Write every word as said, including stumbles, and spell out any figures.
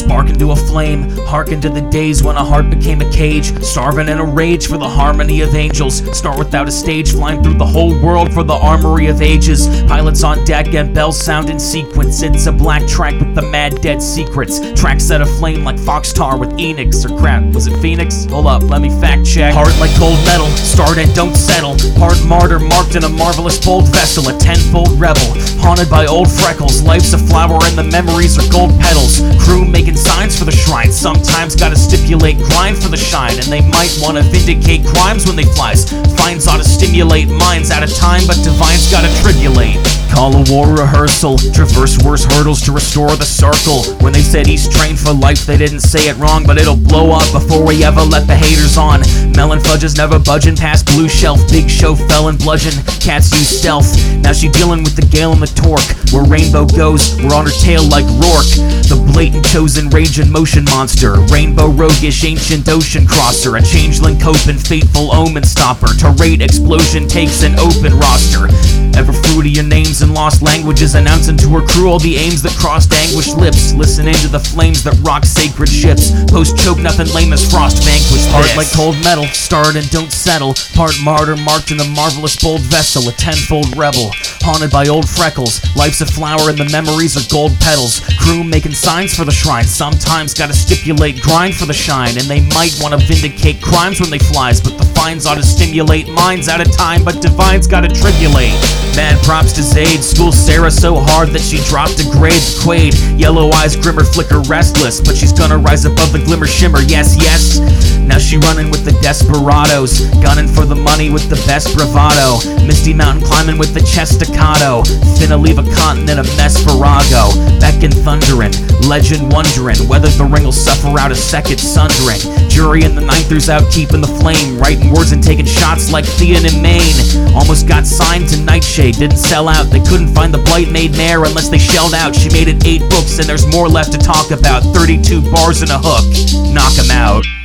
Spark into a flame, hearken to the days when a heart became a cage. Starving in a rage for the harmony of angels. Start without a stage, flying through the whole world for the armory of ages. Pilots on deck and bells sound in sequence. It's a black track with the mad dead secrets. Tracks set aflame like Foxtar with Enix. Or crap, was it Phoenix? Hold up, let me fact check. Heart like cold metal, start and don't settle. Part martyr marked in a marvelous bold vessel. A tenfold rebel, haunted by old freckles. Life's a flower and the memories are gold petals. Crew making signs for the shrine. Sometimes gotta stipulate grind for the shine. And they might wanna vindicate crimes when they flies. Fines ought to stimulate minds out of time, but divines gotta tribulate. Call a war rehearsal, traverse worse hurdles to restore the circle. When they said he's trained for life, they didn't say it wrong, but it'll blow up before we ever let the haters on. Melon fudges never budging past blue shelf. Big show fell and bludgeon, cats use stealth. Now she dealing with the gale and the torque. Where Rainbow goes, we're on her tail like Rourke. The blatant chosen rage and motion monster. Rainbow roguish ancient ocean crosser. A changeling cope and fateful omen stopper. To rate explosion takes an open roster. Ever fruitier names and lost languages, announcing to her crew all the aims that crossed anguished lips. Listen into the flames that rock sacred ships. Post choke nothing lame as frost vanquish. Heart like cold metal, start and don't settle. Part martyr marked in a marvelous bold vessel. A tenfold rebel, haunted by old freckles. Life's a flower and the memories are gold petals. Crew making signs for the shrine. Sometimes gotta stipulate grind for the shine. And they might wanna vindicate crimes when they flies, but the fines ought to stimulate minds out of time, but divines gotta tribulate. Mad props to Zayd, school Sarah so hard that she dropped a grade. Quaid, yellow eyes grimmer flicker restless, but she's gonna rise above the glimmer shimmer, yes, yes. Now she running with the desperados, gunning for the money with the best bravado. Misty mountain climbing with the chest staccato, finna leave a continent a mess Virago. Beck and thundering, legend wondering whether the ring will suffer out a second sundering. Jury in the ninthers out keeping the flame, writing words and taking shots like Theon in Maine. Almost got signed to Nightshade, didn't sell out. They couldn't find the Blight Maid Mare unless they shelled out. She made it eight books and there's more left to talk about. thirty-two bars and a hook, knock 'em out.